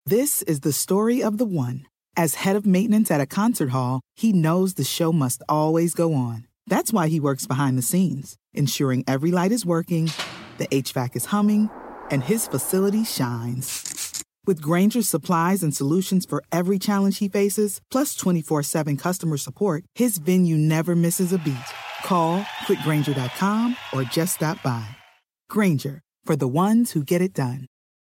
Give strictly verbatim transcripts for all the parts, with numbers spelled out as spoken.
This is the story of the one. As head of maintenance at a concert hall, he knows the show must always go on. That's why he works behind the scenes, ensuring every light is working, the H V A C is humming, and his facility shines. With Grainger's supplies and solutions for every challenge he faces, plus twenty-four seven customer support, his venue never misses a beat. Call quick grainger dot com or just stop by. Grainger, for the ones who get it done.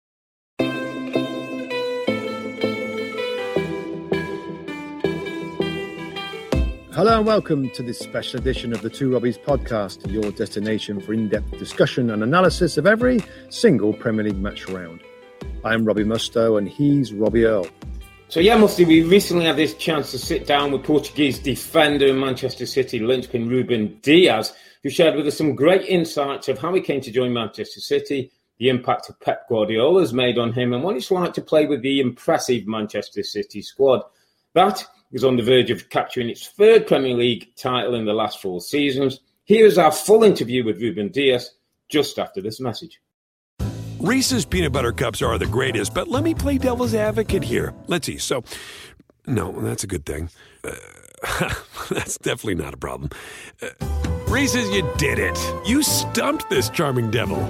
Hello and welcome to this special edition of the Two Robbies podcast, your destination for in-depth discussion and analysis of every single Premier League match round. I'm Robbie Mustoe and he's Robbie Earle. So yeah, Musty, we recently had this chance to sit down with Portuguese defender and Manchester City linchpin Ruben Dias, who shared with us some great insights of how he came to join Manchester City, the impact of Pep Guardiola has made on him, and what it's like to play with the impressive Manchester City squad. That is on the verge of capturing its third Premier League title in the last four seasons. Here is our full interview with Ruben Dias just after this message. Reese's peanut butter cups are the greatest, but let me play devil's advocate here. Let's see. So, no, that's a good thing. Uh, that's definitely not a problem. Uh, Reese's, you did it. You stumped this charming devil.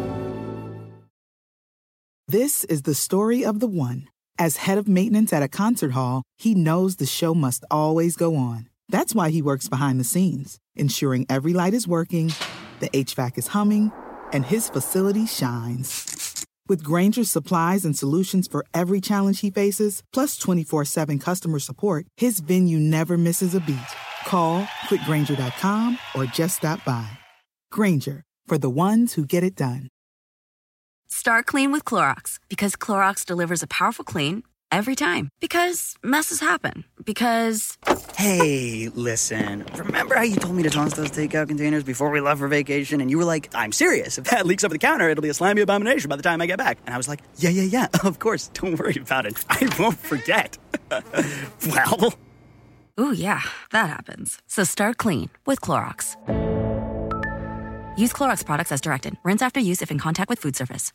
This is the story of the one. As head of maintenance at a concert hall, he knows the show must always go on. That's why he works behind the scenes, ensuring every light is working, the H V A C is humming, and his facility shines. With Grainger's supplies and solutions for every challenge he faces, plus twenty-four seven customer support, his venue never misses a beat. Call quick grainger dot com or just stop by. Grainger, for the ones who get it done. Start clean with Clorox, because Clorox delivers a powerful clean every time. Because messes happen. Because... Hey, listen. Remember how you told me to toss those takeout containers before we left for vacation? And you were like, I'm serious. If that leaks over the counter, it'll be a slimy abomination by the time I get back. And I was like, yeah, yeah, yeah, of course. Don't worry about it. I won't forget. Well... Ooh, yeah, that happens. So start clean with Clorox. Use Clorox products as directed. Rinse after use if in contact with food surface.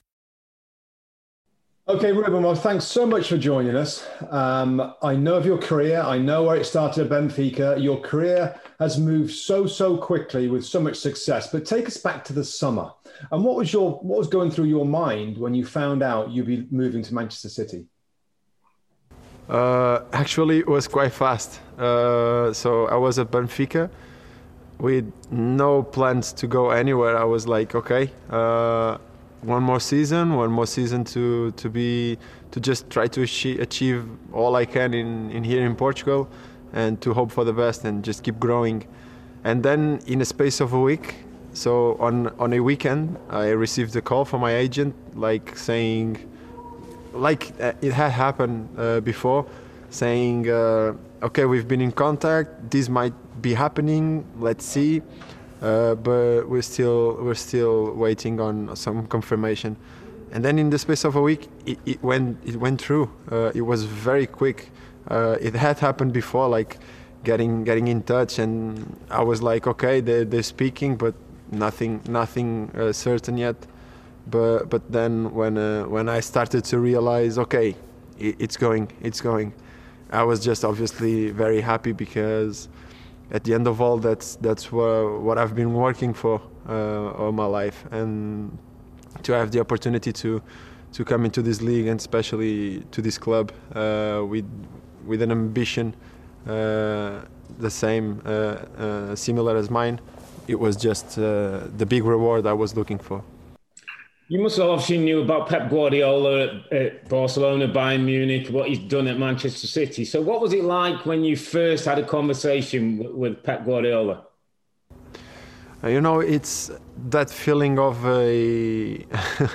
Okay, Ruben, well, thanks so much for joining us. Um, I know of your career. I know where it started at Benfica. Your career has moved so, so quickly with so much success. But take us back to the summer. And what was your what was going through your mind when you found out you'd be moving to Manchester City? Uh, actually, it was quite fast. Uh, so I was at Benfica with no plans to go anywhere. I was like, okay, uh, one more season, one more season to to be to just try to achieve, achieve all I can in, in here in Portugal, and to hope for the best and just keep growing. And then in a space of a week, so on on a weekend, I received a call from my agent, like saying, like uh, it had happened uh, before, saying, uh, okay, we've been in contact, this might be happening, let's see, uh, but we're still we're still waiting on some confirmation. And then in the space of a week, it, it went it went through. Uh, it was very quick. Uh, it had happened before, like getting getting in touch, and I was like, okay, they're, they're speaking, but nothing nothing uh, certain yet. But but then when uh, when I started to realize, okay, it, it's going, it's going, I was just obviously very happy, because at the end of all, that's that's what, what I've been working for uh, all my life, and to have the opportunity to to come into this league, and especially to this club uh, with with an ambition uh, the same, uh, uh, similar as mine, it was just uh, the big reward I was looking for. You must have obviously knew about Pep Guardiola at, at Barcelona, Bayern Munich, what he's done at Manchester City. So what was it like when you first had a conversation with, with Pep Guardiola? Uh, you know, it's that feeling of a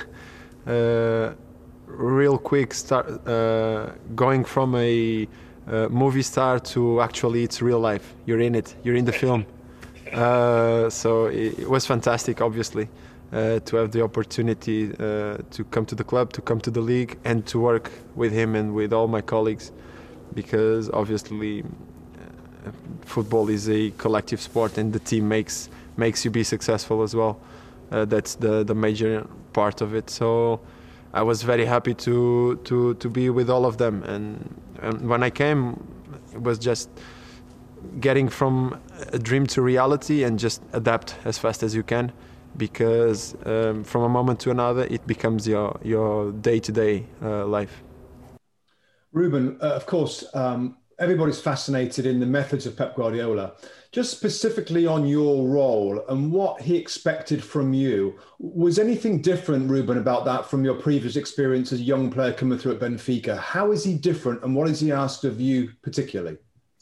uh, real quick start, uh, going from a uh, movie star to actually it's real life. You're in it. You're in the film. Uh, so it, it was fantastic, obviously. Uh, to have the opportunity uh, to come to the club, to come to the league, and to work with him and with all my colleagues, because obviously uh, football is a collective sport, and the team makes makes you be successful as well. Uh, that's the the major part of it. So I was very happy to to to be with all of them. And, and when I came, it was just getting from a dream to reality and just adapt as fast as you can, because um, from a moment to another it becomes your your day-to-day uh, life. Ruben, uh, of course, um, everybody's fascinated in the methods of Pep Guardiola. Just specifically on your role and what he expected from you, was anything different, Ruben, about that from your previous experience as a young player coming through at Benfica? How is he different, and what has he asked of you particularly?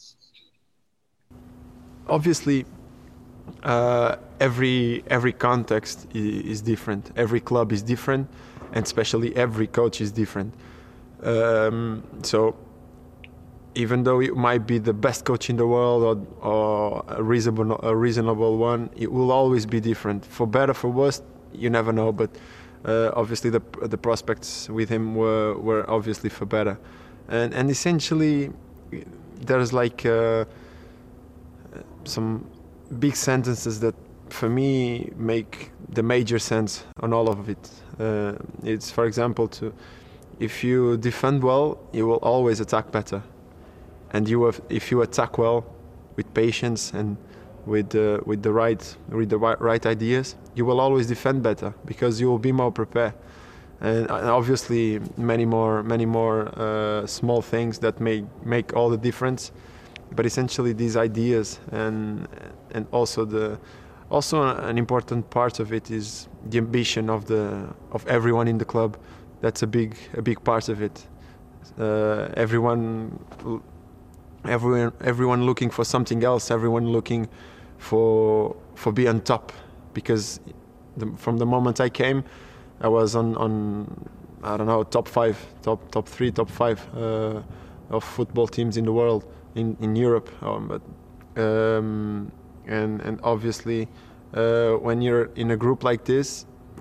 Obviously, uh, every every context is different. Every club is different, and especially every coach is different. Um, so even though you might be the best coach in the world, or, or a reasonable a reasonable one, it will always be different. For better, for worse, you never know. But uh, obviously, the the prospects with him were were obviously for better, and and essentially, there's like. Uh, some big sentences that for me make the major sense on all of it. Uh, it's, for example, to if you defend well, you will always attack better, and you have, if you attack well with patience and with uh, with the right with the right, right ideas, you will always defend better because you will be more prepared. And obviously many more many more uh, small things that may make all the difference. But essentially, these ideas and and also the also an important part of it is the ambition of the of everyone in the club. That's a big a big part of it. Uh, everyone everyone everyone looking for something else. Everyone looking for for be on top, because the, from the moment I came, I was on on I don't know top five, top top three, top five uh, of football teams in the world. In, in Europe, um, but um, and and obviously uh, when you're in a group like this,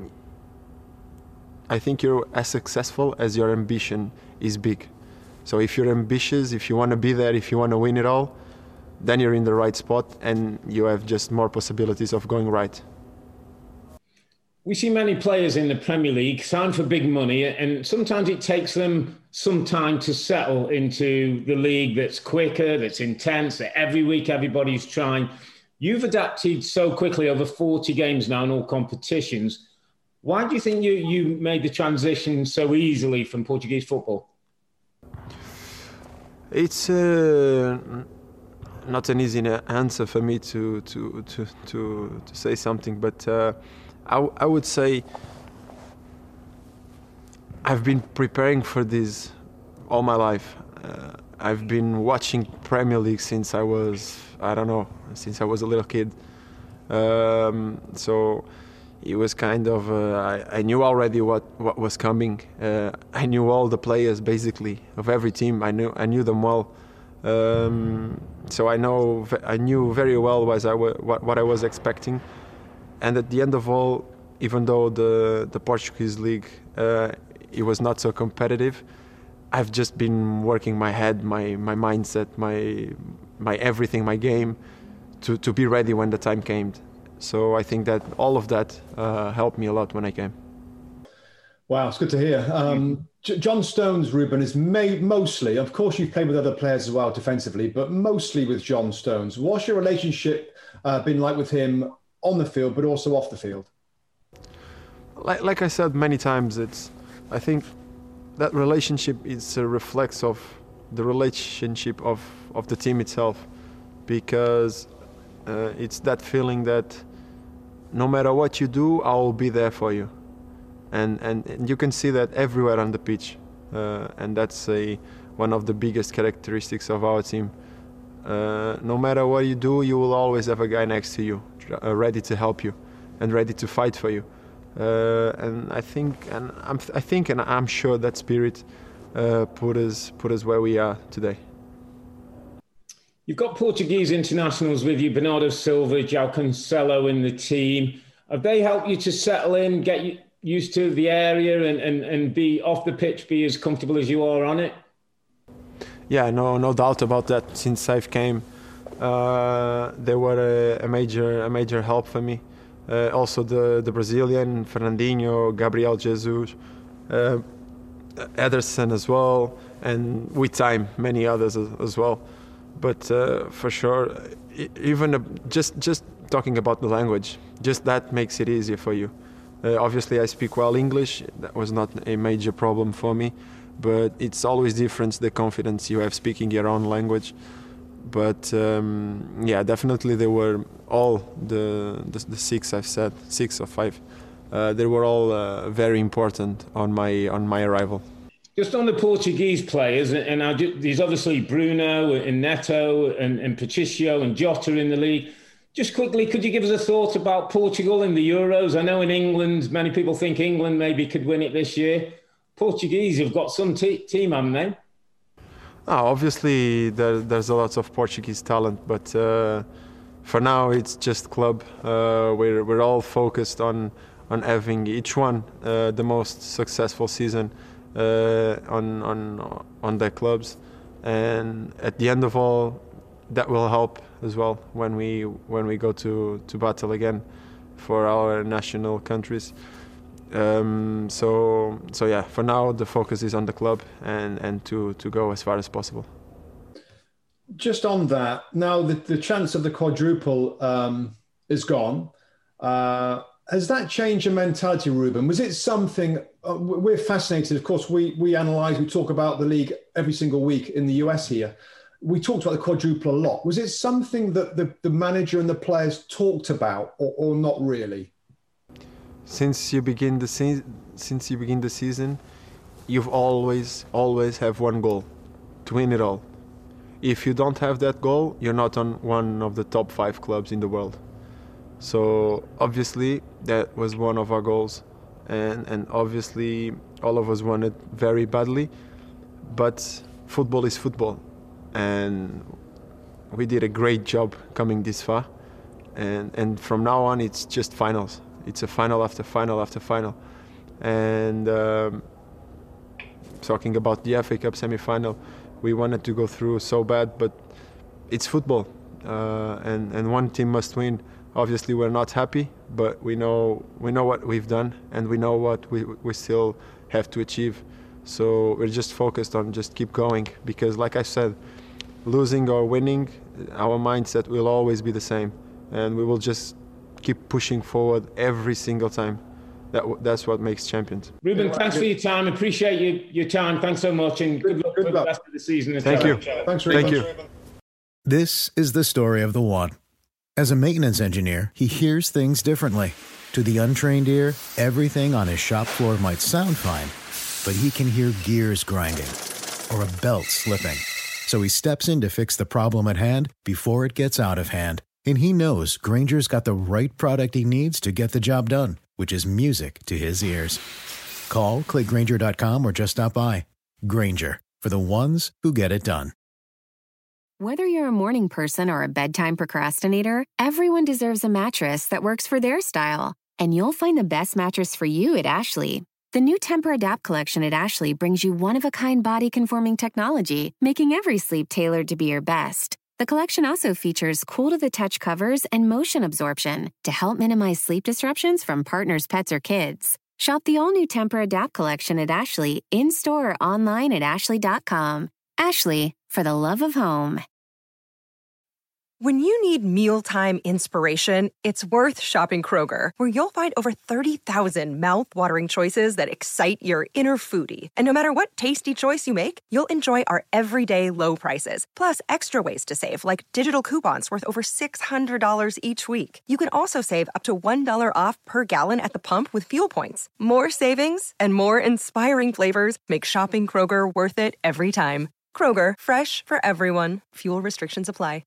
I think you're as successful as your ambition is big. So if you're ambitious, if you want to be there, if you want to win it all, then you're in the right spot and you have just more possibilities of going right. We see many players in the Premier League sign for big money, and sometimes it takes them some time to settle into the league that's quicker, that's intense, that every week everybody's trying. You've adapted so quickly over forty games now in all competitions. Why do you think you, you made the transition so easily from Portuguese football? It's uh, not an easy answer for me to to to to, to say something, but uh, I, I would say I've been preparing for this all my life. Uh, I've been watching Premier League since I was, I don't know, since I was a little kid. Um, so it was kind of, uh, I, I knew already what, what was coming. Uh, I knew all the players basically of every team. I knew I knew them well. Um, so I know I knew very well was I, what, what I was expecting. And at the end of all, even though the, the Portuguese league, uh, it was not so competitive, I've just been working my head, my, my mindset, my my everything, my game, to, to be ready when the time came. So I think that all of that uh, helped me a lot when I came. Wow, it's good to hear. Um, J- John Stones, Ruben, is made mostly, of course you've played with other players as well defensively, but mostly with John Stones. What's your relationship uh, been like with him on the field, but also off the field? Like, like I said many times, it's, I think that relationship is a reflex of the relationship of, of the team itself, because uh, it's that feeling that no matter what you do, I will be there for you. And, and, and you can see that everywhere on the pitch. Uh, and that's a, one of the biggest characteristics of our team. Uh, no matter what you do, you will always have a guy next to you, uh, ready to help you and ready to fight for you. Uh, and I think, and I'm, I think, and I'm sure that spirit uh, put us put us where we are today. You've got Portuguese internationals with you, Bernardo Silva, João Cancelo in the team. Have they helped you to settle in, get you used to the area, and, and, and be off the pitch, be as comfortable as you are on it? Yeah, no, no doubt about that. Since I've came, uh, they were a, a major, a major help for me. Uh, also, the the Brazilian Fernandinho, Gabriel Jesus, uh, Ederson as well, and with time, many others as, as well. But uh, for sure, even uh, just just talking about the language, just that makes it easier for you. Uh, obviously, I speak well English. That was not a major problem for me, but it's always different, the confidence you have speaking your own language. But um, yeah, definitely they were all the, the the six I've said, six or five. Uh, they were all uh, very important on my on my arrival. Just on the Portuguese players, and I do, there's obviously Bruno and Neto and, and Patricio and Jota in the league. Just quickly, could you give us a thought about Portugal in the Euros? I know in England, many people think England maybe could win it this year. Portuguese have got some te- team, haven't they? Oh, obviously, there, there's a lot of Portuguese talent, but uh, for now it's just club. Uh, we're we're all focused on on having each one uh, the most successful season uh, on on on their clubs, and at the end of all, that will help as well when we when we go to, to battle again for our national countries. Um, so so yeah, for now the focus is on the club and, and to, to go as far as possible. Just on that, now the, the chance of the quadruple um, is gone. Uh, has that changed your mentality, Ruben? Was it something, uh, we're fascinated, of course, we, we analyse, we talk about the league every single week in the U S here. We talked about the quadruple a lot. Was it something that the, the manager and the players talked about, or, or not really? Since you begin the se- since you begin the season, you've always always have one goal: to win it all. If you don't have that goal, you're not on one of the top five clubs in the world. So obviously that was one of our goals, and and obviously all of us want it very badly. But football is football. And we did a great job coming this far, and and from now on it's just finals. It's a final after final after final, and um, talking about the F A Cup semi-final, we wanted to go through so bad, but it's football, uh, and and one team must win. Obviously, we're not happy, but we know we know what we've done, and we know what we we still have to achieve. So we're just focused on just keep going, because like I said, losing or winning, our mindset will always be the same, and we will just keep pushing forward every single time. That that's what makes champions. Ruben, thanks for your time. Appreciate your, your time. Thanks so much, and good, good luck good for luck. the rest of the season. Thank you. Thanks, Ruben. Thank you. This is the story of the one. As a maintenance engineer, he hears things differently. To the untrained ear, everything on his shop floor might sound fine, but he can hear gears grinding or a belt slipping. So he steps in to fix the problem at hand before it gets out of hand. And he knows Grainger's got the right product he needs to get the job done, which is music to his ears. Call, click Grainger dot com, or just stop by. Grainger, for the ones who get it done. Whether you're a morning person or a bedtime procrastinator, everyone deserves a mattress that works for their style. And you'll find the best mattress for you at Ashley. The new Temper-Adapt collection at Ashley brings you one-of-a-kind body-conforming technology, making every sleep tailored to be your best. The collection also features cool-to-the-touch covers and motion absorption to help minimize sleep disruptions from partners, pets, or kids. Shop the all-new Temper-Adapt collection at Ashley, in-store or online at ashley dot com. Ashley, for the love of home. When you need mealtime inspiration, it's worth shopping Kroger, where you'll find over thirty thousand mouth-watering choices that excite your inner foodie. And no matter what tasty choice you make, you'll enjoy our everyday low prices, plus extra ways to save, like digital coupons worth over six hundred dollars each week. You can also save up to one dollar off per gallon at the pump with fuel points. More savings and more inspiring flavors make shopping Kroger worth it every time. Kroger, fresh for everyone. Fuel restrictions apply.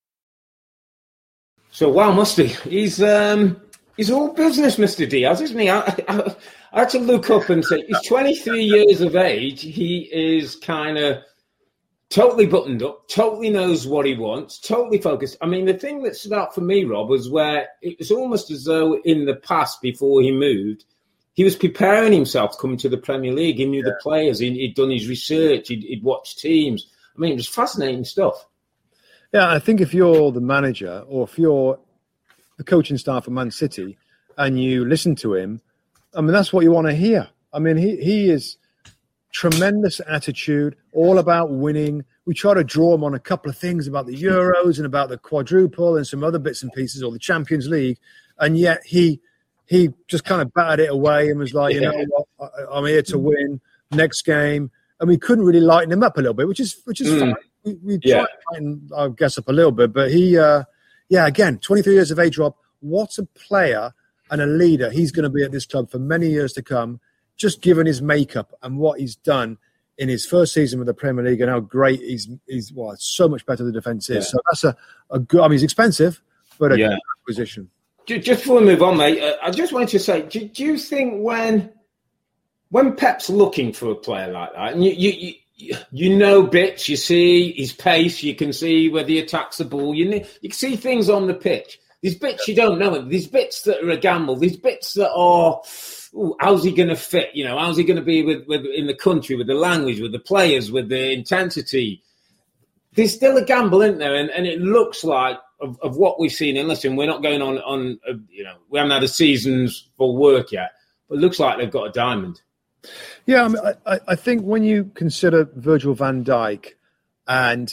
So, wow, Musty, he's um, he's all business, Mister Diaz, isn't he? I, I, I had to look up and say he's twenty-three years of age. He is kind of totally buttoned up, totally knows what he wants, totally focused. I mean, the thing that stood out for me, Rob, was where it was almost as though in the past, before he moved, he was preparing himself to come to the Premier League. He knew yeah. the players. He, he'd done his research. He'd, he'd watched teams. I mean, it was fascinating stuff. Yeah, I think if you're the manager or if you're the coaching staff of Man City and you listen to him, I mean, that's what you want to hear. I mean, he, he is tremendous attitude, all about winning. We try to draw him on a couple of things about the Euros and about the quadruple and some other bits and pieces, or the Champions League, and yet he he just kind of batted it away and was like, yeah. you know what, I'm here to win. Next game, and we couldn't really lighten him up a little bit, which is which is mm. fine. We, we yeah. tried to lighten, I guess, up a little bit, but he, uh, yeah, again, twenty-three years of age, Rob. What a player and a leader he's going to be at this club for many years to come. Just given his makeup and what he's done in his first season with the Premier League and how great he's, he's well, so much better the defence is. Yeah. So that's a, a good, I mean, he's expensive, but a yeah. good acquisition. Just before we move on, mate, uh, I just wanted to say, do, do you think when when Pep's looking for a player like that, and you, you, you, you know bits, you see his pace, you can see whether he attacks the ball, you, you can see things on the pitch. These bits you don't know, these bits that are a gamble, these bits that are, ooh, how's he going to fit? You know, how's he going to be with, with in the country, with the language, with the players, with the intensity? There's still a gamble, isn't there? And, and it looks like, of, of what we've seen, and listen, we're not going on, on uh, you know, we haven't had a season's full work yet, but it looks like they've got a diamond. Yeah, I, mean, I, I think when you consider Virgil van Dijk and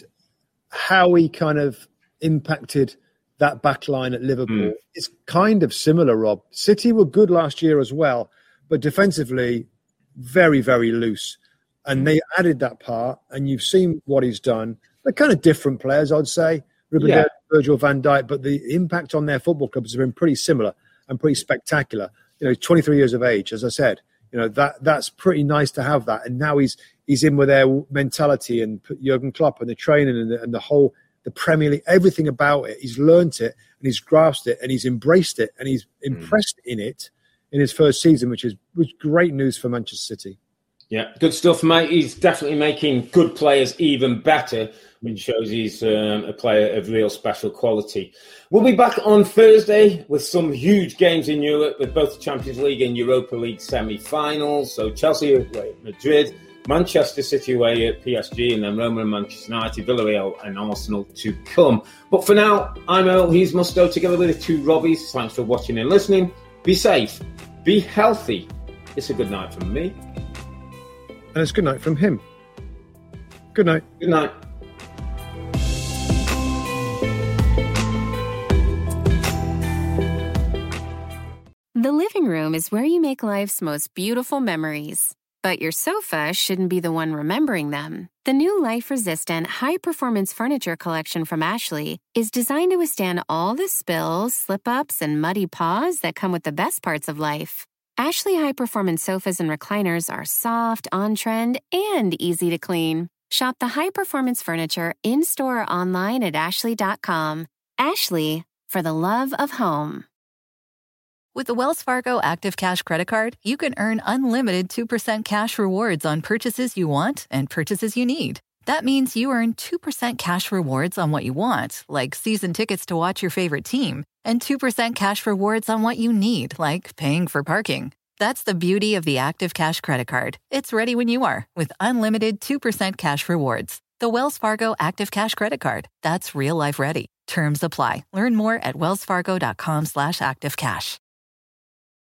how he kind of impacted that back line at Liverpool, mm. it's kind of similar, Rob. City were good last year as well, but defensively, very, very loose. And they added that part, and you've seen what he's done. They're kind of different players, I'd say, Ruben yeah. Virgil van Dijk, but the impact on their football clubs has been pretty similar and pretty spectacular. You know, twenty-three years of age, as I said. You know, that that's pretty nice to have that. And now he's he's in with their mentality and Jurgen Klopp and the training and the, and the whole, the Premier League, everything about it. He's learnt it and he's grasped it and he's embraced it and he's impressed mm. in it in his first season, which is was great news for Manchester City. Yeah, good stuff, mate. He's definitely making good players even better, which shows he's um, a player of real special quality. We'll be back on Thursday with some huge games in Europe, with both the Champions League and Europa League semi-finals. So Chelsea away at Madrid, Manchester City away at P S G, and then Roma and Manchester United, Villarreal and Arsenal to come. But for now, I'm Earl, he's Musto, together with the two Robbies. Thanks for watching and listening. Be safe, be healthy. It's a good night from me. And it's good night from him. Good night. Good night. The living room is where you make life's most beautiful memories. But your sofa shouldn't be the one remembering them. The new life-resistant, high-performance furniture collection from Ashley is designed to withstand all the spills, slip-ups, and muddy paws that come with the best parts of life. Ashley high-performance sofas and recliners are soft, on-trend, and easy to clean. Shop the high-performance furniture in-store or online at ashley dot com. Ashley, for the love of home. With the Wells Fargo Active Cash Credit Card, you can earn unlimited two percent cash rewards on purchases you want and purchases you need. That means you earn two percent cash rewards on what you want, like season tickets to watch your favorite team, and two percent cash rewards on what you need, like paying for parking. That's the beauty of the Active Cash Credit Card. It's ready when you are, with unlimited two percent cash rewards. The Wells Fargo Active Cash Credit Card. That's real life ready. Terms apply. Learn more at wellsfargo.com slash activecash.